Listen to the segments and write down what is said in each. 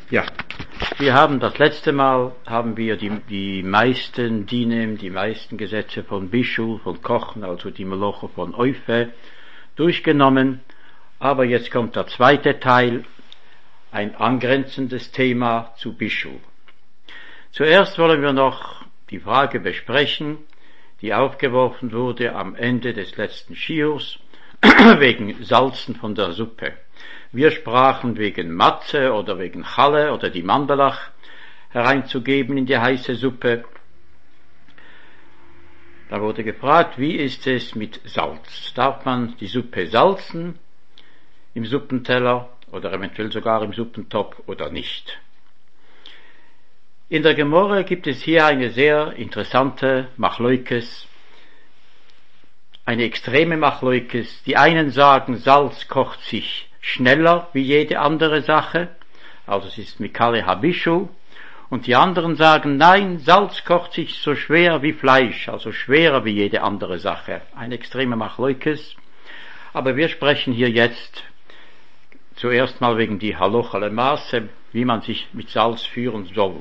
Ja, wir haben das letzte Mal die meisten Dinem, die meisten Gesetze von Bischul, von Kochen, also die Meloche von Eufe, durchgenommen. Aber jetzt kommt der zweite Teil, ein angrenzendes Thema zu Bischul. Zuerst wollen wir noch die Frage besprechen, die aufgeworfen wurde am Ende des letzten Shiurs, wegen Salzen von der Suppe. Wir sprachen wegen Matze oder wegen Challe oder die Mandalach hereinzugeben in die heiße Suppe. Da wurde gefragt, wie ist es mit Salz? Darf man die Suppe salzen im Suppenteller oder eventuell sogar im Suppentopf oder nicht? In der Gemorre gibt es hier eine sehr interessante Machleukes, eine extreme Machleukes. Die einen sagen, Salz kocht sich schneller wie jede andere Sache, also es ist Mikale Habishu, und die anderen sagen, nein, Salz kocht sich so schwer wie Fleisch, also schwerer wie jede andere Sache. Eine extreme Machleukes, aber wir sprechen hier jetzt zuerst mal wegen die Halocha Lemaße, wie man sich mit Salz führen soll.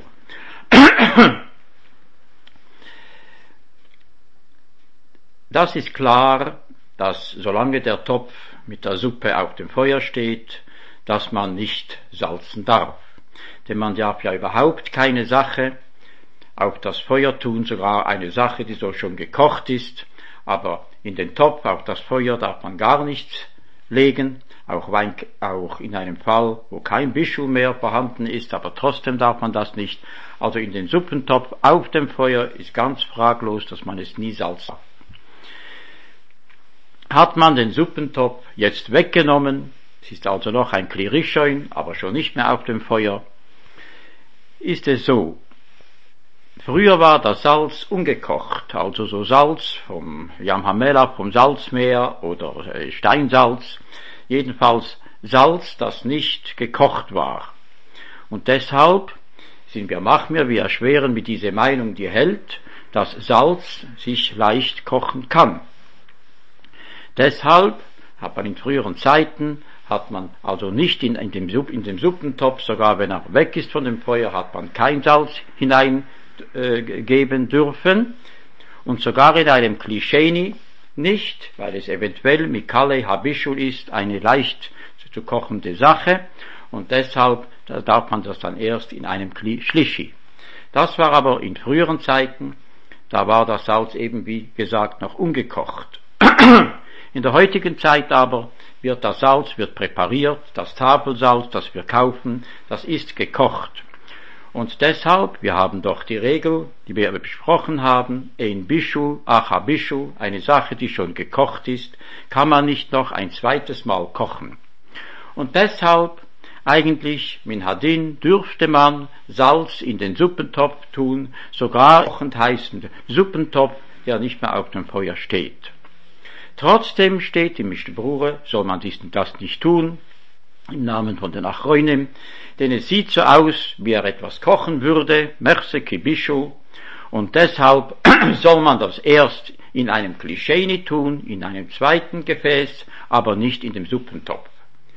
Das ist klar, dass solange der Topf mit der Suppe auf dem Feuer steht, dass man nicht salzen darf. Denn man darf ja überhaupt keine Sache auf das Feuer tun, sogar eine Sache, die so schon gekocht ist, aber in den Topf auf das Feuer darf man gar nichts legen, auch in einem Fall, wo kein Bischul mehr vorhanden ist, aber trotzdem darf man das nicht. Also in den Suppentopf auf dem Feuer ist ganz fraglos, dass man es nie salzen darf. Hat man den Suppentopf jetzt weggenommen, es ist also noch ein Kli Rishon, aber schon nicht mehr auf dem Feuer, ist es so. Früher war das Salz ungekocht, also so Salz vom Yam HaMelach, vom Salzmeer oder Steinsalz, jedenfalls Salz, das nicht gekocht war. Und deshalb sind wir Machmir, wir erschweren mit dieser Meinung, die hält, dass Salz sich leicht kochen kann. Deshalb hat man in früheren Zeiten, hat man also nicht in dem Suppentopf, sogar wenn er weg ist von dem Feuer, hat man kein Salz hineingeben dürfen. Und sogar in einem Kli Sheni nicht, weil es eventuell Mikale Habishul ist, eine leicht zu kochende Sache. Und deshalb darf man das dann erst in einem Kli Shlishi. Das war aber in früheren Zeiten, da war das Salz eben wie gesagt noch ungekocht. In der heutigen Zeit aber wird das Salz präpariert, das Tafelsalz, das wir kaufen, das ist gekocht. Und deshalb, wir haben doch die Regel, die wir besprochen haben, ein Bischul, Acha Bischul, eine Sache, die schon gekocht ist, kann man nicht noch ein zweites Mal kochen. Und deshalb, eigentlich, min Hadin, dürfte man Salz in den Suppentopf tun, sogar kochend heißend Suppentopf, der nicht mehr auf dem Feuer steht. Trotzdem steht im Mishnah Berurah, soll man das nicht tun, im Namen von den Achronim, denn es sieht so aus, wie er etwas kochen würde, Merse ki Bischul, und deshalb soll man das erst in einem Kli Sheni tun, in einem zweiten Gefäß, aber nicht in dem Suppentopf.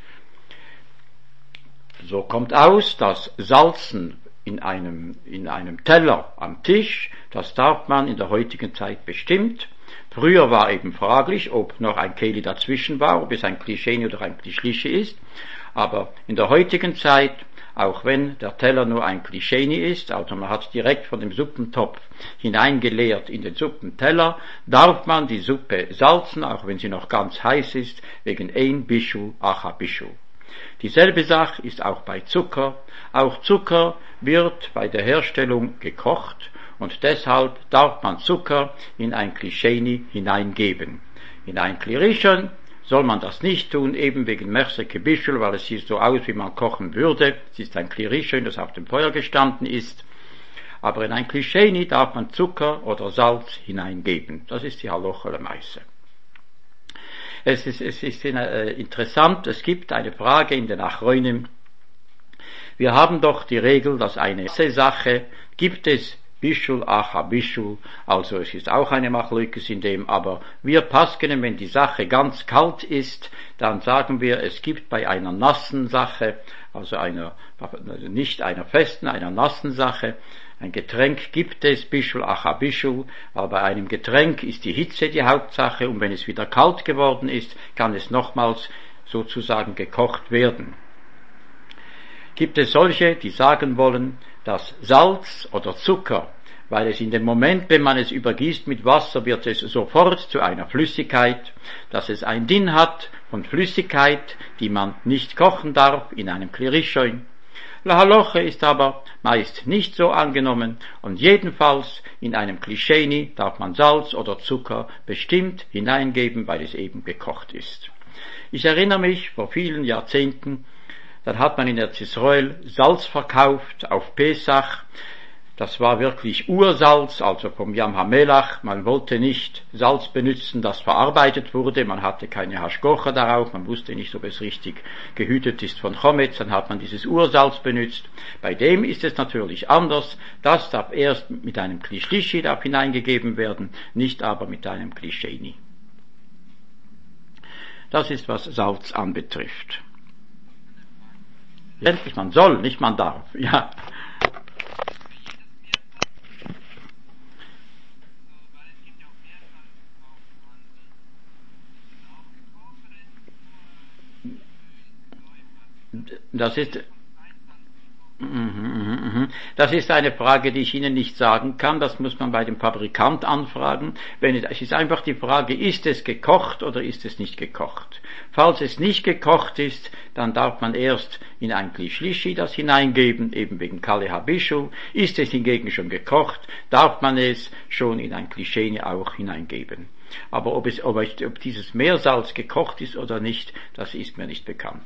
So kommt aus, dass Salzen in einem Teller am Tisch, das darf man in der heutigen Zeit bestimmt. Früher war eben fraglich, ob noch ein Keli dazwischen war, ob es ein Kli Sheni oder ein Kli Shlishi ist. Aber in der heutigen Zeit, auch wenn der Teller nur ein Kli Sheni ist, also man hat direkt von dem Suppentopf hineingeleert in den Suppenteller, darf man die Suppe salzen, auch wenn sie noch ganz heiß ist, wegen ein Bischul, Acha Bischul. Dieselbe Sache ist auch bei Zucker. Auch Zucker wird bei der Herstellung gekocht. Und deshalb darf man Zucker in ein Kli Sheni hineingeben. In ein Kli Rishon soll man das nicht tun, eben wegen Merse ki Bischul, weil es sieht so aus, wie man kochen würde. Es ist ein Kli Rishon, das auf dem Feuer gestanden ist. Aber in ein Kli Sheni darf man Zucker oder Salz hineingeben. Das ist die Halocha Lemaße. Es ist interessant, es gibt eine Frage in den Achronim. Wir haben doch die Regel, dass eine Sache gibt es Bischul, Acha, Bischul, also es ist auch eine Machlokes in dem, aber wir paskenen, wenn die Sache ganz kalt ist, dann sagen wir, es gibt bei einer nassen Sache, also nicht einer festen, einer nassen Sache, ein Getränk gibt es, Bischul, Acha, Bischul, aber bei einem Getränk ist die Hitze die Hauptsache und wenn es wieder kalt geworden ist, kann es nochmals sozusagen gekocht werden. Gibt es solche, die sagen wollen, dass Salz oder Zucker, weil es in dem Moment, wenn man es übergießt mit Wasser, wird es sofort zu einer Flüssigkeit, dass es ein Din hat von Flüssigkeit, die man nicht kochen darf in einem Klirischoin. La Haloche ist aber meist nicht so angenommen und jedenfalls in einem Klischeni darf man Salz oder Zucker bestimmt hineingeben, weil es eben gekocht ist. Ich erinnere mich, vor vielen Jahrzehnten, dann hat man in Eretz Israel Salz verkauft auf Pesach. Das war wirklich Ursalz, also vom Yam HaMelach. Man wollte nicht Salz benutzen, das verarbeitet wurde. Man hatte keine Hashgocha darauf. Man wusste nicht, ob es richtig gehütet ist von Chometz. Dann hat man dieses Ursalz benutzt. Bei dem ist es natürlich anders. Das darf erst mit einem Kli Shlishi hineingegeben werden, nicht aber mit einem Kli Sheni. Das ist, was Salz anbetrifft. Endlich, man soll, nicht man darf, ja. Das ist eine Frage, die ich Ihnen nicht sagen kann. Das muss man bei dem Fabrikant anfragen. Es ist einfach die Frage, ist es gekocht oder ist es nicht gekocht? Falls es nicht gekocht ist, dann darf man erst in ein Kli Shlishi das hineingeben, eben wegen Kale HaBischul. Ist es hingegen schon gekocht, darf man es schon in ein Kli Sheni auch hineingeben. Aber ob dieses Meersalz gekocht ist oder nicht, das ist mir nicht bekannt.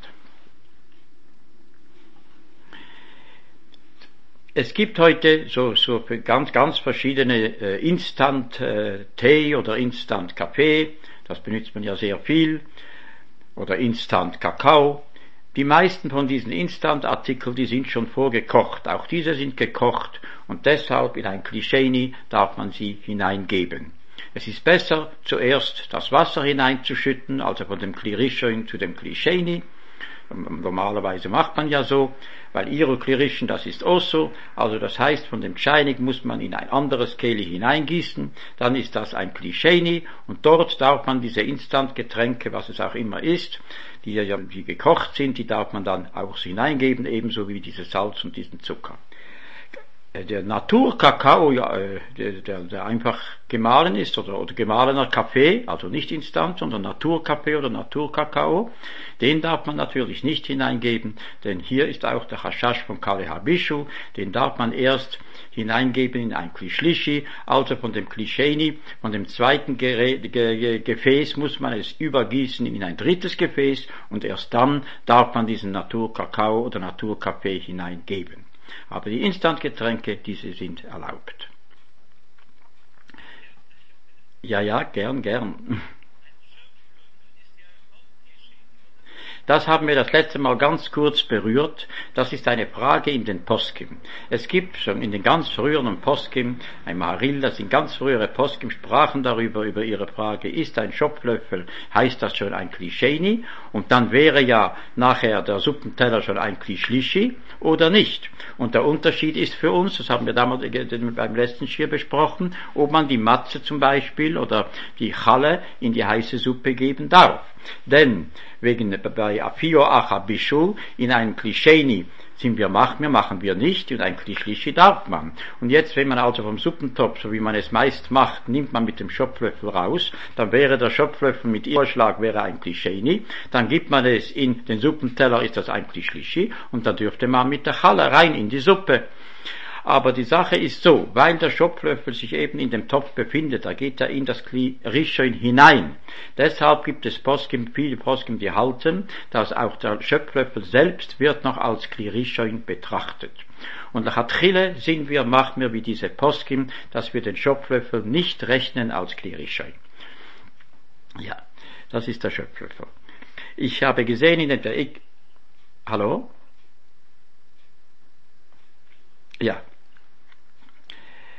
Es gibt heute so ganz verschiedene Instant-Tee oder Instant-Kaffee, das benutzt man ja sehr viel, oder Instant-Kakao. Die meisten von diesen Instant-Artikeln, die sind schon vorgekocht, auch diese sind gekocht und deshalb in ein Kli Sheni darf man sie hineingeben. Es ist besser, zuerst das Wasser hineinzuschütten, also von dem Kli Rishon zu dem Kli Sheni. Normalerweise macht man ja so, weil Kli-Rishon, das ist auch so, also das heißt, von dem Tscheinig muss man in ein anderes Keli hineingießen, dann ist das ein Kli Sheni und dort darf man diese Instantgetränke, was es auch immer ist, die gekocht sind, die darf man dann auch hineingeben, ebenso wie dieses Salz und diesen Zucker. Der Naturkakao, der einfach gemahlen ist, oder gemahlener Kaffee, also nicht instant, sondern Naturkaffee oder Naturkakao, den darf man natürlich nicht hineingeben, denn hier ist auch der Chashash von Kale HaBischul, den darf man erst hineingeben in ein Kli Shlishi, also von dem Kli Sheni, von dem zweiten Gefäß muss man es übergießen in ein drittes Gefäß und erst dann darf man diesen Naturkakao oder Naturkaffee hineingeben. Aber die Instantgetränke, diese sind erlaubt. Ja, gern. Das haben wir das letzte Mal ganz kurz berührt. Das ist eine Frage in den Poskim. Es gibt schon in den ganz früheren Poskim, ein Maharil, das sind ganz frühere Poskim, sprachen darüber, über ihre Frage, ist ein Schopflöffel, heißt das schon ein Kli Sheni? Und dann wäre ja nachher der Suppenteller schon ein Kli Shlishi oder nicht. Und der Unterschied ist für uns, das haben wir damals beim letzten Schir besprochen, ob man die Matze zum Beispiel oder die Challe in die heiße Suppe geben darf. Denn bei Afio Acha Bischul in einem Kli Sheni machen wir nicht und ein Kli Shlishi darf man. Und jetzt, wenn man also vom Suppentopf, so wie man es meist macht, nimmt man mit dem Schopflöffel raus, dann wäre der Schopflöffel mit Vorschlag wäre ein Kli Sheni, dann gibt man es in den Suppenteller, ist das ein Kli Shlishi und dann dürfte man mit der Challe rein in die Suppe. Aber die Sache ist so, weil der Schopflöffel sich eben in dem Topf befindet, da geht er in das Kli Rishon hinein. Deshalb gibt es viele Poskim, die halten, dass auch der Schopflöffel selbst wird noch als Kli Rishon betrachtet. Und nach Atchile machen wir wie diese Poskim, dass wir den Schopflöffel nicht rechnen als Kli Rishon. Ja, das ist der Schopflöffel. Ich habe gesehen Hallo? Ja.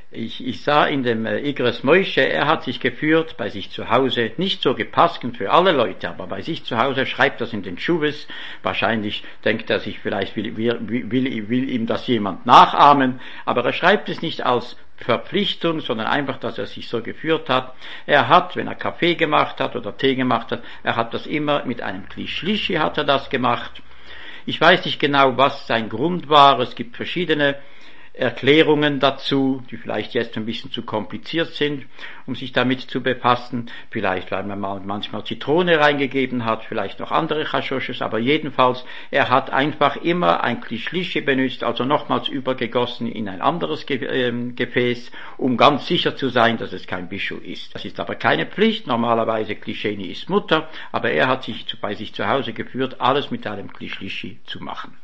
Ich sah in dem Igres Moishe, er hat sich geführt bei sich zu Hause, nicht so gepassend für alle Leute, aber bei sich zu Hause schreibt das in den Schuves. Wahrscheinlich denkt er sich, vielleicht will ihm das jemand nachahmen, aber er schreibt es nicht als Verpflichtung, sondern einfach, dass er sich so geführt hat. Er hat, wenn er Kaffee gemacht hat oder Tee gemacht hat, er hat das immer mit einem Kli Shlishi hat er das gemacht. Ich weiß nicht genau, was sein Grund war. Es gibt verschiedene Erklärungen dazu, die vielleicht jetzt ein bisschen zu kompliziert sind, um sich damit zu befassen. Vielleicht, weil man manchmal Zitrone reingegeben hat, vielleicht noch andere Chashoshes, aber jedenfalls, er hat einfach immer ein Kli Shlishi benutzt, also nochmals übergegossen in ein anderes Gefäß, um ganz sicher zu sein, dass es kein Bischul ist. Das ist aber keine Pflicht. Normalerweise Kli Sheni ist Mutter, aber er hat sich bei sich zu Hause geführt, alles mit einem Kli Shlishi zu machen.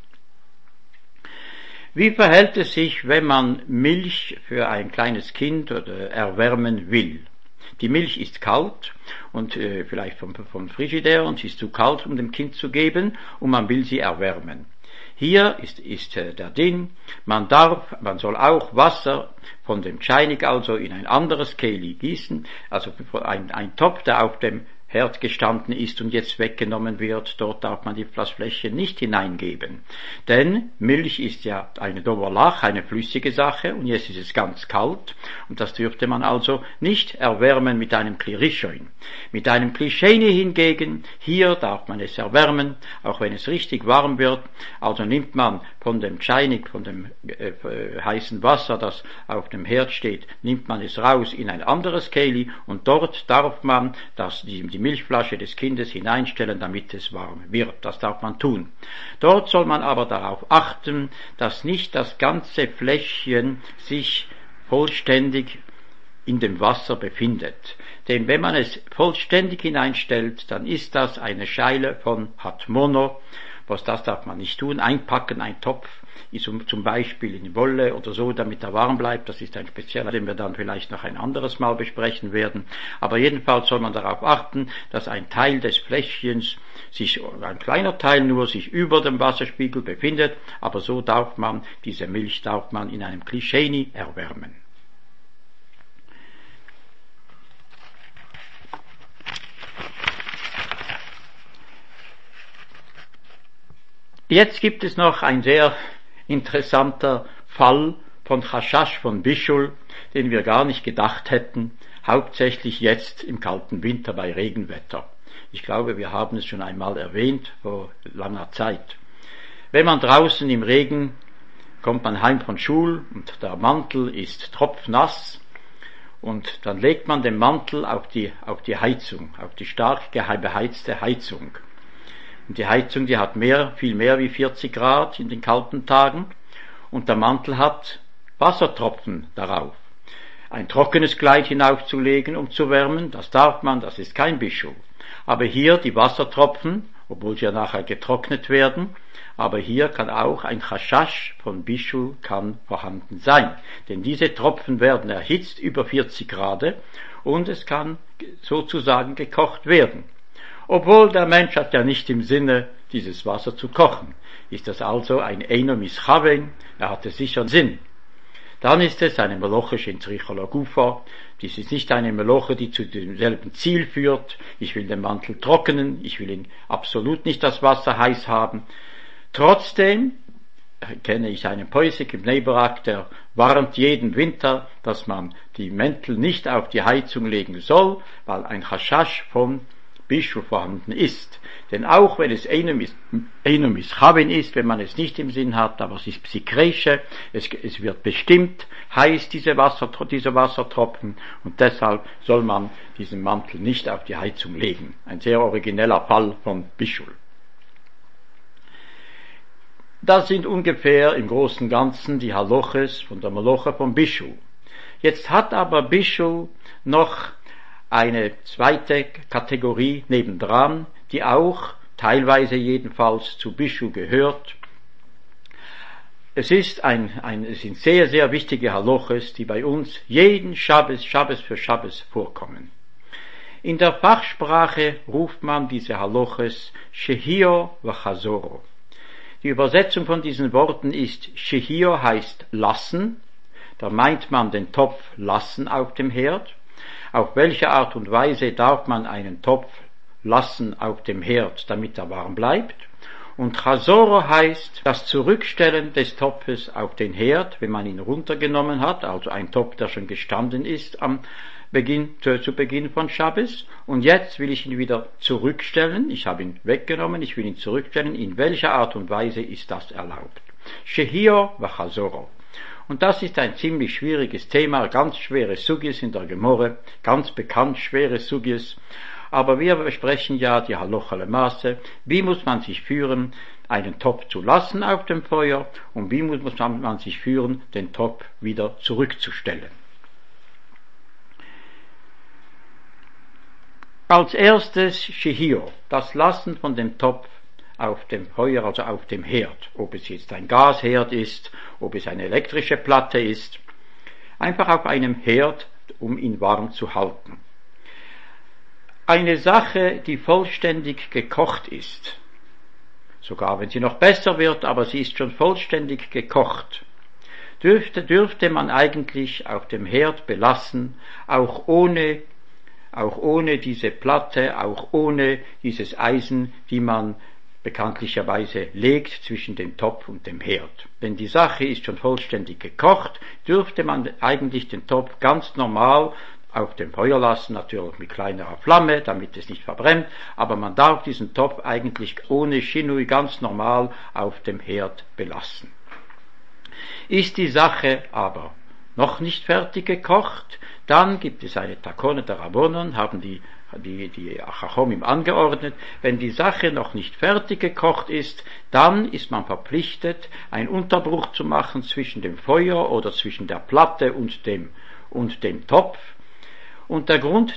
Wie verhält es sich, wenn man Milch für ein kleines Kind erwärmen will? Die Milch ist kalt und vielleicht vom Frigidaire und sie ist zu kalt, um dem Kind zu geben, und man will sie erwärmen. Hier ist der Din, man soll auch Wasser von dem Chainik also in ein anderes Keli gießen, also ein Topf, der auf dem Herd gestanden ist und jetzt weggenommen wird, dort darf man das Fläschchen nicht hineingeben. Denn Milch ist ja eine Doverlach, eine flüssige Sache, und jetzt ist es ganz kalt, und das dürfte man also nicht erwärmen mit einem Kli Rishon. Mit einem Kli Sheni hingegen, hier darf man es erwärmen, auch wenn es richtig warm wird, also nimmt man von dem Chainik, von dem heißen Wasser, das auf dem Herd steht, nimmt man es raus in ein anderes Keli, und dort darf man die Milchflasche des Kindes hineinstellen, damit es warm wird. Das darf man tun. Dort soll man aber darauf achten, dass nicht das ganze Fläschchen sich vollständig in dem Wasser befindet. Denn wenn man es vollständig hineinstellt, dann ist das eine Scheile von Hatmono. Das darf man nicht tun. Einpacken, ein Topf, zum Beispiel in Wolle oder so, damit er warm bleibt. Das ist ein spezieller, den wir dann vielleicht noch ein anderes Mal besprechen werden. Aber jedenfalls soll man darauf achten, dass ein Teil des Fläschchens ein kleiner Teil nur sich über dem Wasserspiegel befindet, aber so diese Milch darf man in einem Kli Sheni erwärmen. Jetzt gibt es noch ein sehr interessanter Fall von Chashash von Bischul, den wir gar nicht gedacht hätten, hauptsächlich jetzt im kalten Winter bei Regenwetter. Ich glaube, wir haben es schon einmal erwähnt, vor langer Zeit. Wenn man draußen im Regen kommt man heim von Schul und der Mantel ist tropfnass, und dann legt man den Mantel auf die Heizung, auf die stark beheizte Heizung. Und die Heizung, die hat viel mehr wie 40 Grad in den kalten Tagen, und der Mantel hat Wassertropfen darauf. Ein trockenes Kleid hinaufzulegen, um zu wärmen, das darf man, das ist kein Bischul. Aber hier die Wassertropfen, obwohl sie ja nachher getrocknet werden, aber hier kann auch ein Chashash von Bischul vorhanden sein. Denn diese Tropfen werden erhitzt über 40 Grad und es kann sozusagen gekocht werden. Obwohl der Mensch hat ja nicht im Sinne, dieses Wasser zu kochen. Ist das also ein Eino Mischaven, er hatte sicher einen Sinn. Dann ist es eine Meloche in Trichola Gufa. Dies ist nicht eine Meloche, die zu demselben Ziel führt. Ich will den Mantel trocknen, ich will absolut nicht das Wasser heiß haben. Trotzdem kenne ich einen Poisek im Neberak, der warnt jeden Winter, dass man die Mäntel nicht auf die Heizung legen soll, weil ein Chashash von Bischul vorhanden ist. Denn auch wenn es Eino Mischaven ist, wenn man es nicht im Sinn hat, aber es ist Psikresche, es wird bestimmt heiß, diese Wassertropfen, und deshalb soll man diesen Mantel nicht auf die Heizung legen. Ein sehr origineller Fall von Bischul. Das sind ungefähr im Großen und Ganzen die Haloches von der Meloche von Bischul. Jetzt hat aber Bischul noch eine zweite Kategorie nebendran, die auch teilweise jedenfalls zu Bischul gehört. Es sind sehr, sehr wichtige Haloches, die bei uns jeden Schabbes für Schabbes vorkommen. In der Fachsprache ruft man diese Haloches Shehio v'chazoro. Die Übersetzung von diesen Worten ist, Shehio heißt lassen, da meint man den Topf lassen auf dem Herd. Auf welche Art und Weise darf man einen Topf lassen auf dem Herd, damit er warm bleibt? Und Chazoro heißt das Zurückstellen des Topfes auf den Herd, wenn man ihn runtergenommen hat, also ein Topf, der schon gestanden ist zu Beginn von Schabbes, und jetzt will ich ihn wieder zurückstellen. Ich habe ihn weggenommen, ich will ihn zurückstellen. In welcher Art und Weise ist das erlaubt? Shehio v'Chazoro. Und das ist ein ziemlich schwieriges Thema, ganz schwere Sugis in der Gemorre, ganz bekannt schwere Sugis. Aber wir besprechen ja die Halacha lemaße. Wie muss man sich führen, einen Topf zu lassen auf dem Feuer, und wie muss man sich führen, den Topf wieder zurückzustellen? Als erstes Shehio, das Lassen von dem Topf auf dem Feuer, also auf dem Herd. Ob es jetzt ein Gasherd ist, ob es eine elektrische Platte ist. Einfach auf einem Herd, um ihn warm zu halten. Eine Sache, die vollständig gekocht ist, sogar wenn sie noch besser wird, aber sie ist schon vollständig gekocht, dürfte man eigentlich auf dem Herd belassen, auch ohne diese Platte, auch ohne dieses Eisen, die man bekanntlicherweise legt zwischen dem Topf und dem Herd. Wenn die Sache ist schon vollständig gekocht, dürfte man eigentlich den Topf ganz normal auf dem Feuer lassen, natürlich mit kleinerer Flamme, damit es nicht verbrennt, aber man darf diesen Topf eigentlich ohne Shinui ganz normal auf dem Herd belassen. Ist die Sache aber noch nicht fertig gekocht, dann gibt es eine Takone der Rabbonon, haben die Chachomim angeordnet, wenn die Sache noch nicht fertig gekocht ist, dann ist man verpflichtet, einen Unterbruch zu machen zwischen dem Feuer oder zwischen der Platte und dem Topf. Und der Grund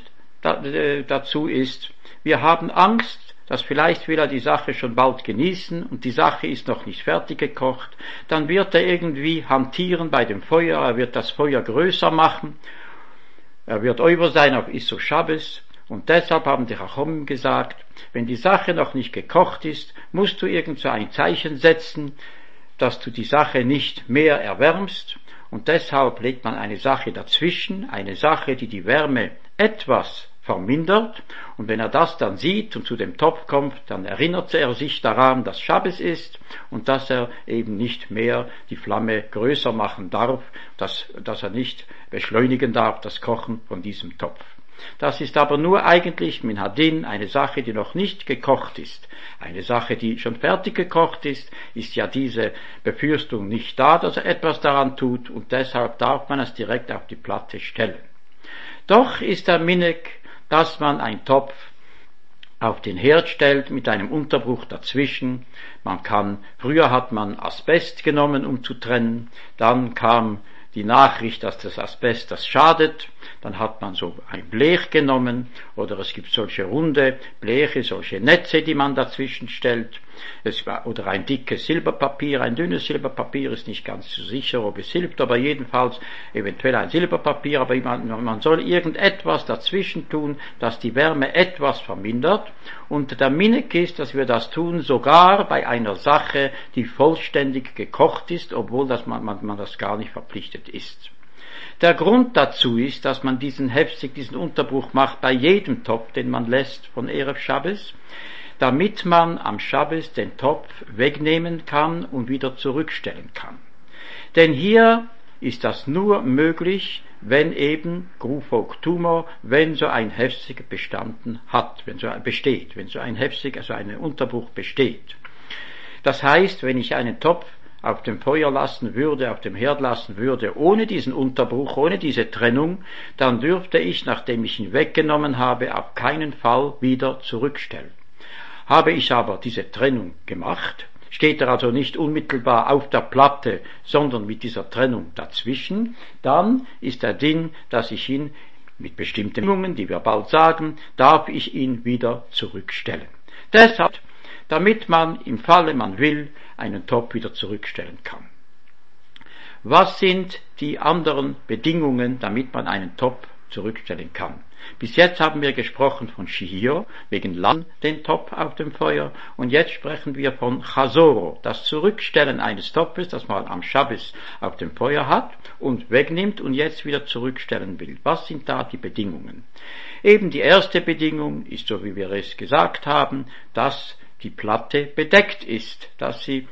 dazu ist, wir haben Angst, dass vielleicht will er die Sache schon bald genießen und die Sache ist noch nicht fertig gekocht, dann wird er irgendwie hantieren bei dem Feuer, er wird das Feuer größer machen, er wird über sein auf Issur Shabbos, und deshalb haben die Chachomim gesagt, wenn die Sache noch nicht gekocht ist, musst du irgend so ein Zeichen setzen, dass du die Sache nicht mehr erwärmst, und deshalb legt man eine Sache dazwischen, eine Sache, die die Wärme etwas vermindert, und wenn er das dann sieht und zu dem Topf kommt, dann erinnert er sich daran, dass Schabbes ist und dass er eben nicht mehr die Flamme größer machen darf, dass er nicht beschleunigen darf, das Kochen von diesem Topf. Das ist aber nur eigentlich min hadin eine Sache, die noch nicht gekocht ist. Eine Sache, die schon fertig gekocht ist ja diese Befürchtung nicht da, dass er etwas daran tut, und deshalb darf man es direkt auf die Platte stellen. Doch ist der Minhag, dass man einen Topf auf den Herd stellt mit einem Unterbruch dazwischen. Früher hat man Asbest genommen, um zu trennen, dann kam die Nachricht, dass das Asbest das schadet, dann hat man so ein Blech genommen, oder es gibt solche runde Bleche, solche Netze, die man dazwischen stellt, oder ein dickes Silberpapier, ein dünnes Silberpapier, ist nicht ganz so sicher, ob es hilft, aber jedenfalls eventuell ein Silberpapier, aber man soll irgendetwas dazwischen tun, das die Wärme etwas vermindert, und der Minhag ist, dass wir das tun, sogar bei einer Sache, die vollständig gekocht ist, obwohl man das gar nicht verpflichtet ist. Der Grund dazu ist, dass man diesen Unterbruch macht bei jedem Topf, den man lässt von Erev Shabbos, damit man am Shabbos den Topf wegnehmen kann und wieder zurückstellen kann. Denn hier ist das nur möglich, wenn eben Grufok Tumor, wenn so ein Hefsig bestanden hat, wenn so ein Hefsig, also ein Unterbruch besteht. Das heißt, wenn ich einen Topf auf dem Feuer lassen würde, auf dem Herd lassen würde, ohne diesen Unterbruch, ohne diese Trennung, dann dürfte ich, nachdem ich ihn weggenommen habe, auf keinen Fall wieder zurückstellen. Habe ich aber diese Trennung gemacht, steht er also nicht unmittelbar auf der Platte, sondern mit dieser Trennung dazwischen, dann ist der Din, dass ich ihn mit bestimmten Bedingungen, die wir bald sagen, darf ich ihn wieder zurückstellen. Deshalb, damit man im Falle man will, einen Topf wieder zurückstellen kann. Was sind die anderen Bedingungen, damit man einen Topf zurückstellen kann. Bis jetzt haben wir gesprochen von Shihio, wegen Lassen den Topf auf dem Feuer, und jetzt sprechen wir von Chasoro, das Zurückstellen eines Topfes, das man am Schabbes auf dem Feuer hat und wegnimmt und jetzt wieder zurückstellen will. Was sind da die Bedingungen? Eben die erste Bedingung ist, so wie wir es gesagt haben, dass die Platte bedeckt ist, dass sie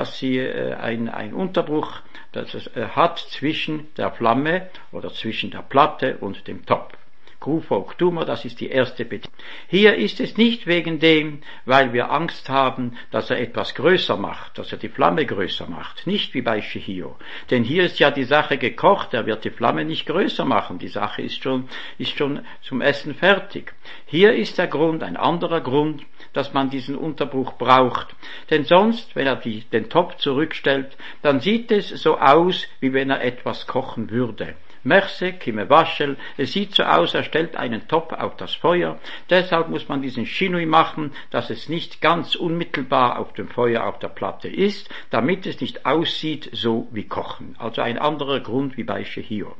ein Unterbruch hat zwischen der Flamme oder zwischen der Platte und dem Topf. Grufok Tumor, das ist die erste Bedingung. Hier ist es nicht wegen dem, weil wir Angst haben, dass er etwas größer macht, dass er die Flamme größer macht. Nicht wie bei Shihio. Denn hier ist ja die Sache gekocht, er wird die Flamme nicht größer machen. Die Sache ist schon zum Essen fertig. Hier ist der Grund, ein anderer Grund, dass man diesen Unterbruch braucht. Denn sonst, wenn er den Topf zurückstellt, dann sieht es so aus, wie wenn er etwas kochen würde. Merse, Kime Waschel, es sieht so aus, er stellt einen Topf auf das Feuer, deshalb muss man diesen Shinui machen, dass es nicht ganz unmittelbar auf dem Feuer auf der Platte ist, damit es nicht aussieht so wie Kochen. Also ein anderer Grund wie bei Shihio.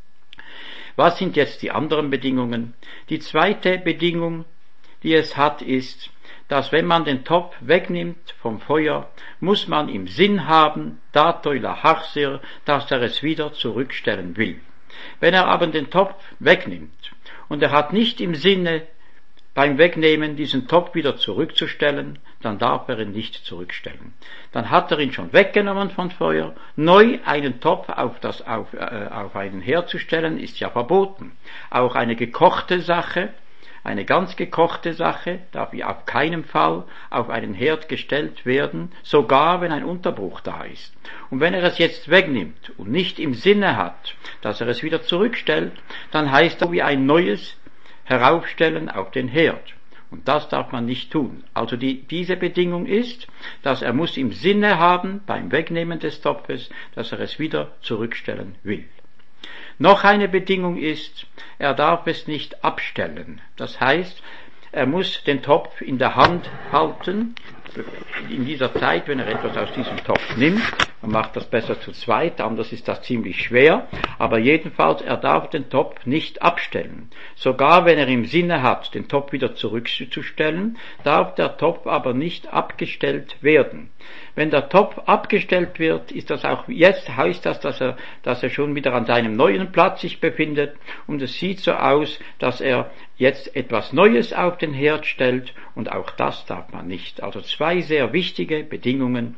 Was sind jetzt die anderen Bedingungen? Die zweite Bedingung, die es hat, ist, dass wenn man den Topf wegnimmt vom Feuer, muss man im Sinn haben, datoi lachachsir, dass er es wieder zurückstellen will. Wenn er aber den Topf wegnimmt und er hat nicht im Sinne, beim Wegnehmen diesen Topf wieder zurückzustellen, dann darf er ihn nicht zurückstellen. Dann hat er ihn schon weggenommen vom Feuer. Neu einen Topf auf einen Herd zu stellen, ist ja verboten. Auch eine gekochte Sache, eine ganz gekochte Sache darf auf keinen Fall auf einen Herd gestellt werden, sogar wenn ein Unterbruch da ist. Und wenn er es jetzt wegnimmt und nicht im Sinne hat, dass er es wieder zurückstellt, dann heißt das wie ein neues Heraufstellen auf den Herd. Und das darf man nicht tun. Also diese Bedingung ist, dass er muss im Sinne haben, beim Wegnehmen des Topfes, dass er es wieder zurückstellen will. Noch eine Bedingung ist, er darf es nicht abstellen. Das heißt, er muss den Topf in der Hand halten, in dieser Zeit, wenn er etwas aus diesem Topf nimmt. Man macht das besser zu zweit, anders ist das ziemlich schwer, aber jedenfalls, er darf den Topf nicht abstellen. Sogar wenn er im Sinne hat, den Topf wieder zurückzustellen, darf der Topf aber nicht abgestellt werden. Wenn der Topf abgestellt wird, ist das auch jetzt, heißt das, dass er schon wieder an seinem neuen Platz sich befindet, und es sieht so aus, dass er jetzt etwas Neues auf den Herd stellt, und auch das darf man nicht. Also zwei sehr wichtige Bedingungen,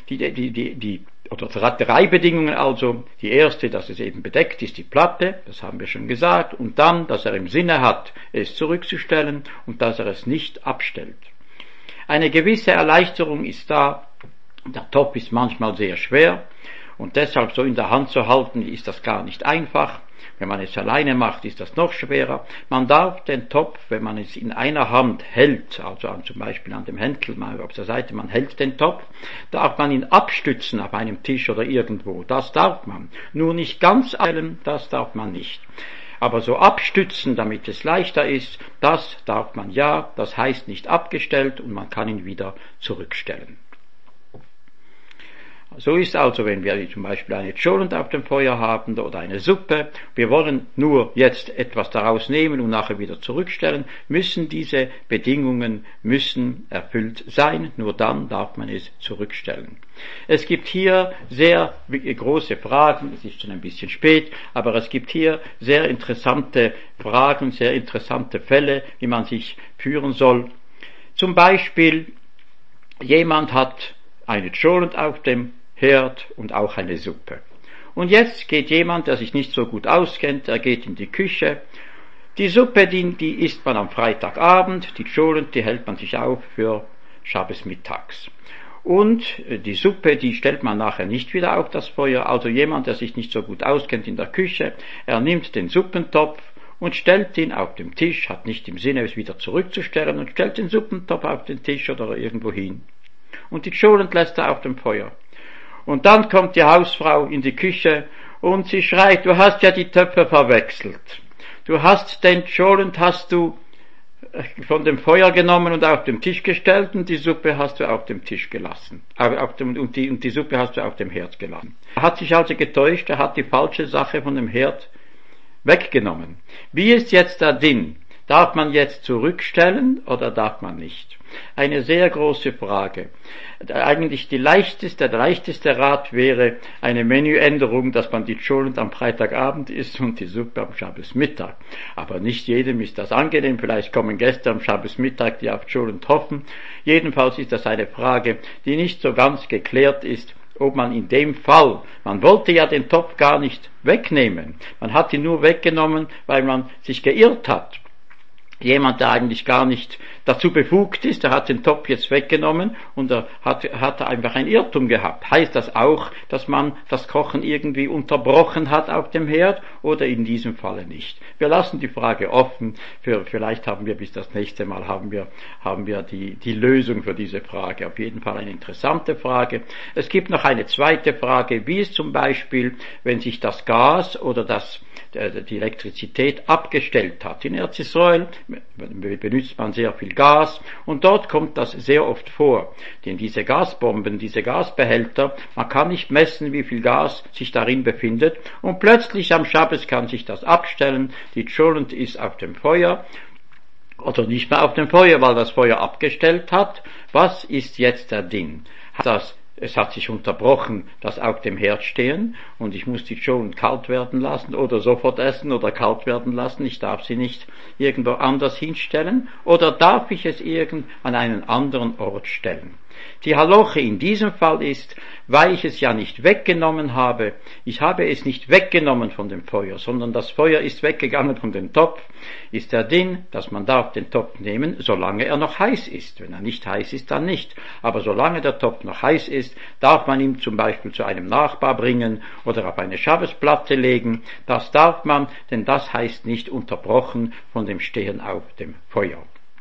drei Bedingungen also. Die erste, dass es eben bedeckt ist, die Platte, das haben wir schon gesagt, und dann, dass er im Sinne hat, es zurückzustellen, und dass er es nicht abstellt. Eine gewisse Erleichterung ist da. Der Topf ist manchmal sehr schwer, und deshalb so in der Hand zu halten, ist das gar nicht einfach. Wenn man es alleine macht, ist das noch schwerer. Man darf den Topf, wenn man es in einer Hand hält, also zum Beispiel an dem Händel mal auf der Seite, man hält den Topf, darf man ihn abstützen auf einem Tisch oder irgendwo. Das darf man. Nur nicht ganz abstellen, das darf man nicht. Aber so abstützen, damit es leichter ist, das darf man ja. Das heißt nicht abgestellt, und man kann ihn wieder zurückstellen. So ist also, wenn wir zum Beispiel eine Cholent auf dem Feuer haben oder eine Suppe, wir wollen nur jetzt etwas daraus nehmen und nachher wieder zurückstellen, müssen diese Bedingungen erfüllt sein, nur dann darf man es zurückstellen. Es gibt hier sehr große Fragen, es ist schon ein bisschen spät, aber es gibt hier sehr interessante Fragen, sehr interessante Fälle, wie man sich führen soll. Zum Beispiel, jemand hat eine Cholent auf dem Herd und auch eine Suppe. Und jetzt geht jemand, der sich nicht so gut auskennt, er geht in die Küche. Die Suppe, die isst man am Freitagabend, die Cholent, die hält man sich auf für Schabbes mittags. Und die Suppe, die stellt man nachher nicht wieder auf das Feuer. Also jemand, der sich nicht so gut auskennt in der Küche, er nimmt den Suppentopf und stellt ihn auf dem Tisch, hat nicht im Sinne, es wieder zurückzustellen, und stellt den Suppentopf auf den Tisch oder irgendwo hin. Und die Cholent lässt er auf dem Feuer. Und dann kommt die Hausfrau in die Küche und sie schreit, du hast ja die Töpfe verwechselt. Du hast den Cholent von dem Feuer genommen und auf den Tisch gestellt, und die Suppe hast du auf dem Tisch gelassen. Und die Suppe hast du auf dem Herd gelassen. Er hat sich also getäuscht, er hat die falsche Sache von dem Herd weggenommen. Wie ist jetzt der Din? Darf man jetzt zurückstellen oder darf man nicht? Eine sehr große Frage. Eigentlich der leichteste Rat wäre eine Menüänderung, dass man die Cholent am Freitagabend isst und die Suppe am Schabbesmittag. Aber nicht jedem ist das angenehm. Vielleicht kommen Gäste am Schabbesmittag, die auf Cholent hoffen. Jedenfalls ist das eine Frage, die nicht so ganz geklärt ist, ob man in dem Fall, man wollte ja den Topf gar nicht wegnehmen. Man hat ihn nur weggenommen, weil man sich geirrt hat. Jemand, der eigentlich gar nicht dazu befugt ist, der hat den Topf jetzt weggenommen und er hat einfach ein Irrtum gehabt. Heißt das auch, dass man das Kochen irgendwie unterbrochen hat auf dem Herd oder in diesem Falle nicht? Wir lassen die Frage offen. Vielleicht haben wir bis das nächste Mal haben wir die Lösung für diese Frage. Auf jeden Fall eine interessante Frage. Es gibt noch eine zweite Frage. Wie ist zum Beispiel, wenn sich das Gas oder die Elektrizität abgestellt hat? In Eretz Israel benutzt man sehr viel Gas und dort kommt das sehr oft vor. Denn diese Gasbomben, diese Gasbehälter, man kann nicht messen, wie viel Gas sich darin befindet und plötzlich am Schabbes kann sich das abstellen, die Cholent ist auf dem Feuer oder nicht mehr auf dem Feuer, weil das Feuer abgestellt hat. Was ist jetzt der Ding? Es hat sich unterbrochen, das auf dem Herd stehen und ich muss die Cholent kalt werden lassen oder sofort essen oder kalt werden lassen. Ich darf sie nicht irgendwo anders hinstellen oder darf ich es an einen anderen Ort stellen? Die Halache in diesem Fall ist, weil ich es ja nicht weggenommen habe, ich habe es nicht weggenommen von dem Feuer, sondern das Feuer ist weggegangen von dem Topf, ist der Din, dass man darf den Topf nehmen, solange er noch heiß ist. Wenn er nicht heiß ist, dann nicht. Aber solange der Topf noch heiß ist, darf man ihn zum Beispiel zu einem Nachbar bringen oder auf eine Schabbesplatte legen. Das darf man, denn das heißt nicht unterbrochen von dem Stehen auf dem Feuer.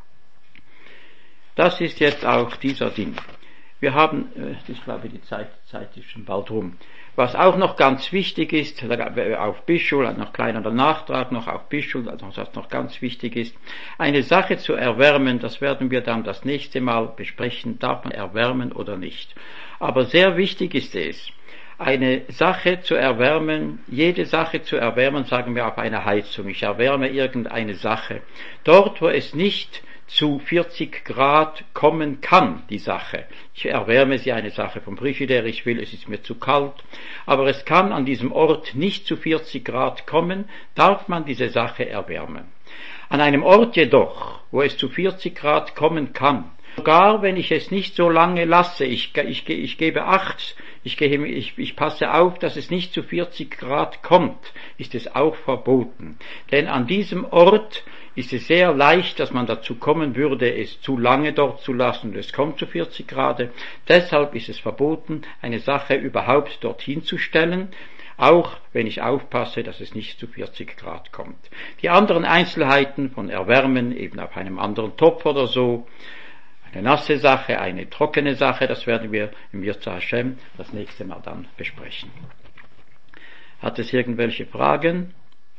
Das ist jetzt auch dieser Ding. Wir haben, ich glaube, die Zeit ist schon bald rum. Was auch noch ganz wichtig ist, auf Bischul, noch kleiner Nachtrag noch auf Bischul, was noch ganz wichtig ist, eine Sache zu erwärmen, das werden wir dann das nächste Mal besprechen, darf man erwärmen oder nicht. Aber sehr wichtig ist es, eine Sache zu erwärmen, jede Sache zu erwärmen, sagen wir auf einer Heizung. Ich erwärme irgendeine Sache. Dort, wo es nicht zu 40 Grad kommen kann, die Sache. Ich erwärme sie, eine Sache vom Frigidaire, ich will, es ist mir zu kalt, aber es kann an diesem Ort nicht zu 40 Grad kommen, darf man diese Sache erwärmen. An einem Ort jedoch, wo es zu 40 Grad kommen kann, sogar wenn ich es nicht so lange lasse, ich gebe Acht, ich passe auf, dass es nicht zu 40 Grad kommt, ist es auch verboten. Denn an diesem Ort ist es sehr leicht, dass man dazu kommen würde, es zu lange dort zu lassen und es kommt zu 40 Grad. Deshalb ist es verboten, eine Sache überhaupt dorthin zu stellen, auch wenn ich aufpasse, dass es nicht zu 40 Grad kommt. Die anderen Einzelheiten von Erwärmen, eben auf einem anderen Topf oder so, eine nasse Sache, eine trockene Sache, das werden wir im Yirtzeh Hashem das nächste Mal dann besprechen. Hat es irgendwelche Fragen?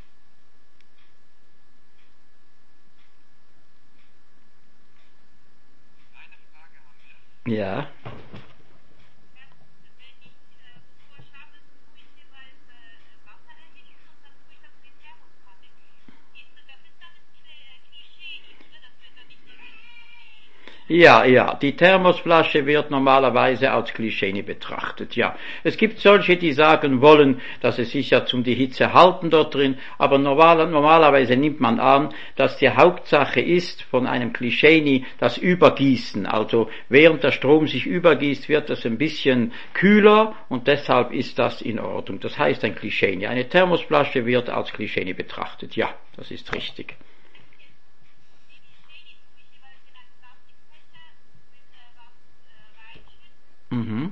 Ja. Ja, die Thermosflasche wird normalerweise als Klischee betrachtet, ja. Es gibt solche, die sagen wollen, dass es sich ja zum die Hitze halten dort drin, aber normalerweise nimmt man an, dass die Hauptsache ist von einem Klischee das Übergießen, also während der Strom sich übergießt, wird es ein bisschen kühler und deshalb ist das in Ordnung. Das heißt ein Klischee. Eine Thermosflasche wird als Klischee betrachtet, ja, das ist richtig. Mhm.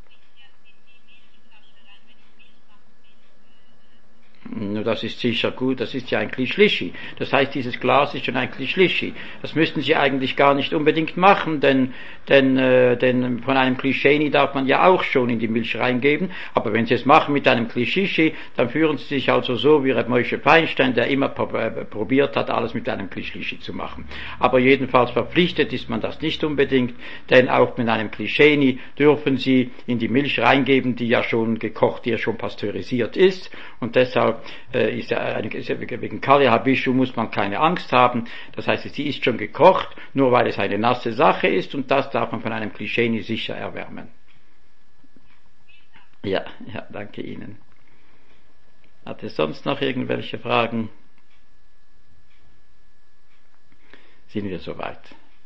Das ist sicher gut, das ist ja ein Klischlischi. Das heißt, dieses Glas ist schon ein Klischlischi. Das müssten Sie eigentlich gar nicht unbedingt machen, denn von einem Klischee darf man ja auch schon in die Milch reingeben. Aber wenn Sie es machen mit einem Klischlischi, dann führen Sie sich also so wie Reb Moshe Feinstein, der immer probiert hat, alles mit einem Klischlischi zu machen. Aber jedenfalls verpflichtet ist man das nicht unbedingt, denn auch mit einem Klischee dürfen Sie in die Milch reingeben, die ja schon gekocht, die ja schon pasteurisiert ist. Und deshalb wegen Kali Habishu muss man keine Angst haben. Das heißt, sie ist schon gekocht, nur weil es eine nasse Sache ist, und das darf man von einem Klischeni sicher erwärmen. Ja, danke Ihnen. Hat es sonst noch irgendwelche Fragen? Sind wir soweit?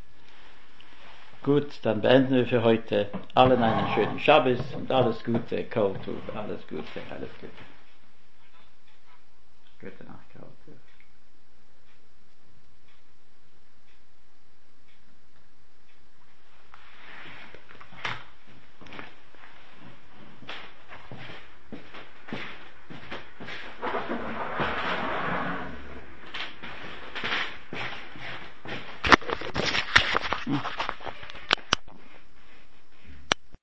Gut, dann beenden wir für heute. Allen einen schönen Schabbos und alles Gute, Kol Tuv, alles Gute, alles Gute. Gute Nacht, Kol.